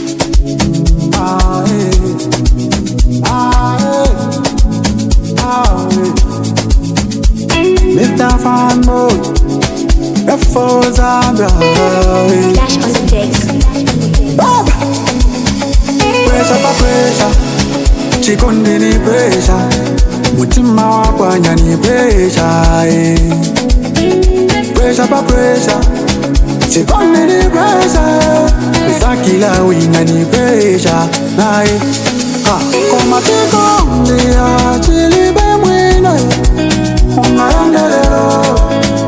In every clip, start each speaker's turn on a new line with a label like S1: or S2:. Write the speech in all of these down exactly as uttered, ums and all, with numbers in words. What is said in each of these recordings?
S1: Ah, eh. Ah, eh. Ah, eh. Mister Fanboy, F four Zambia.
S2: Flash on the decks.
S1: Baba. Pressure pa pressure, chikondi ni pressure, mutima wakwanya ni pressure, eh. Pressure pa pressure, chikondi ni pressure, misakila wina ni pressure, nae. Ha, koma chikondi ya chilibe mwino, ungayandelelo.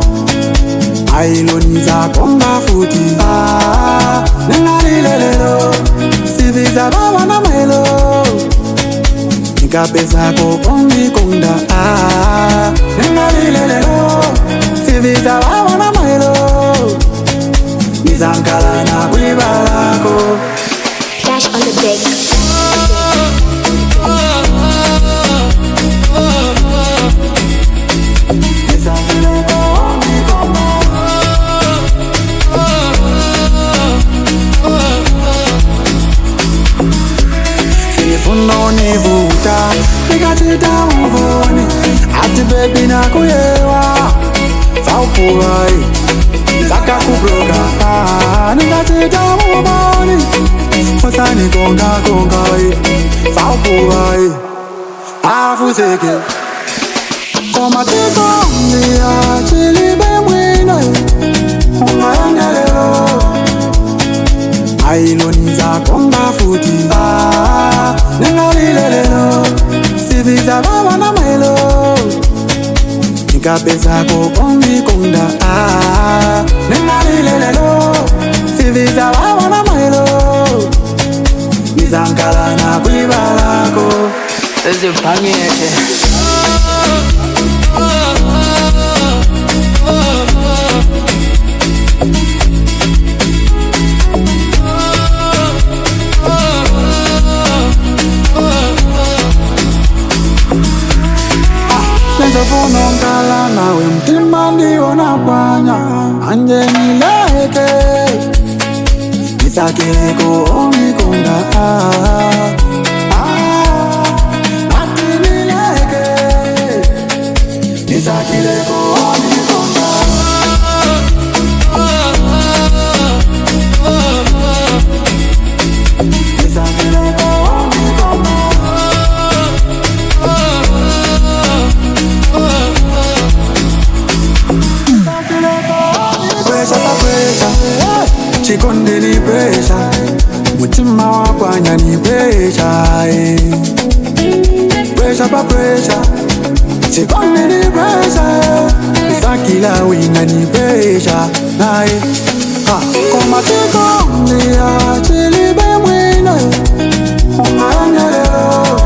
S1: Ailoniza konga futi, ah, nengalilelelo. Siviza baba na mailo, nikapesa kokongi konda, ah, nengalilelelo. Siviza baba na mailo, nizankala na kuibalako.
S2: Flash on the deck.
S1: Nivuta, nikatita muvoni, ati baby na kuyewa, faupurai, zaka kubroka, ah, nikatita muvoni, fasani konga konga, faupurai, afuzeke, koma tiko niya chilibe mwino, ungayandelelo. Ailoniza konga futi, ah, nengalilelelo. Siviza baba na mailo, nikapesa kokongi konda, ah, nengalilelelo. Siviza baba na mailo, nizankala na kuibalako.
S3: Ezipangeke
S1: Nenzofuno nkala nawe mtima ndiyo napanya, anje nileke nisakileko omikonda, ah, ah, ati nileke nisakileko omikonda. Nisakileko omikonda. Pressure pa pressure, chikondi ni pressure, mutima wakwanya ni pressure, eh. Pressure pa pressure, chikondi ni pressure, misakila wina ni pressure, nae. Ha, koma chikondi ya chilibe mwino, ungayandelelo.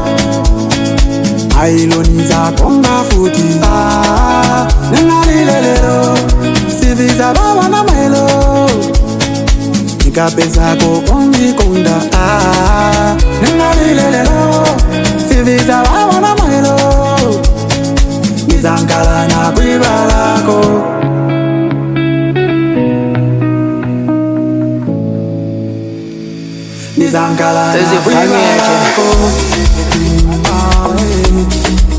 S1: Ailoniza konga futi, ah, nengalilelelo. Siviza baba na mailo, nikapesa kokongi konda, ah, nengalilelelo. Siviza baba na mailo, nizankala na kuibalako. Nizankala na kuibalako. Ah, eh.